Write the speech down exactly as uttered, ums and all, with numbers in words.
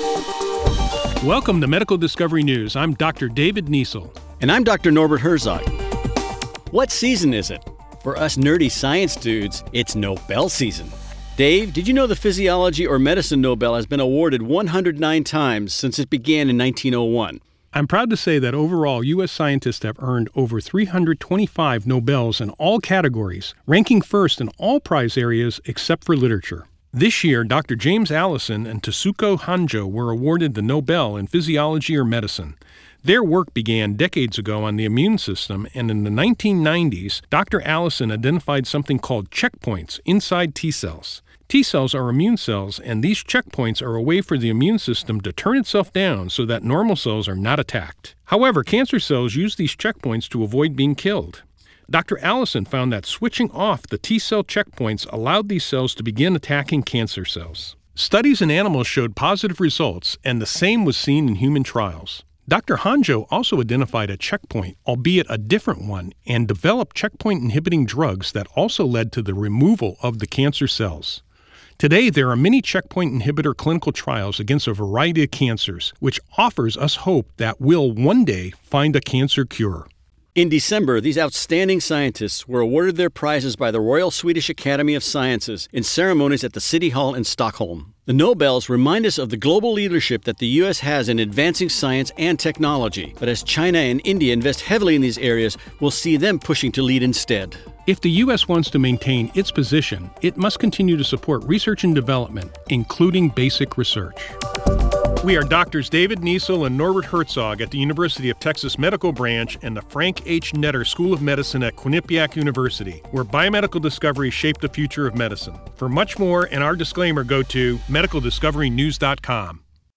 Welcome to Medical Discovery News. I'm Doctor David Niesel. And I'm Doctor Norbert Herzog. What season is it? For us nerdy science dudes, it's Nobel season. Dave, did you know the Physiology or Medicine Nobel has been awarded one hundred nine times since it began in nineteen oh one? I'm proud to say that overall, U S scientists have earned over three hundred twenty-five Nobels in all categories, ranking first in all prize areas except for literature. This year, Doctor James Allison and Tasuku Honjo were awarded the Nobel in Physiology or Medicine. Their work began decades ago on the immune system, and in the nineteen nineties, Doctor Allison identified something called checkpoints inside T cells. T cells are immune cells, and these checkpoints are a way for the immune system to turn itself down so that normal cells are not attacked. However, cancer cells use these checkpoints to avoid being killed. Doctor Allison found that switching off the T-cell checkpoints allowed these cells to begin attacking cancer cells. Studies in animals showed positive results, and the same was seen in human trials. Doctor Honjo also identified a checkpoint, albeit a different one, and developed checkpoint-inhibiting drugs that also led to the removal of the cancer cells. Today, there are many checkpoint inhibitor clinical trials against a variety of cancers, which offers us hope that we'll one day find a cancer cure. In December, these outstanding scientists were awarded their prizes by the Royal Swedish Academy of Sciences in ceremonies at the City Hall in Stockholm. The Nobels remind us of the global leadership that the U S has in advancing science and technology. But as China and India invest heavily in these areas, we'll see them pushing to lead instead. If the U S wants to maintain its position, it must continue to support research and development, including basic research. We are Doctors David Niesel and Norbert Herzog at the University of Texas Medical Branch and the Frank H. Netter School of Medicine at Quinnipiac University, where biomedical discovery shaped the future of medicine. For much more and our disclaimer, go to medical discovery news dot com.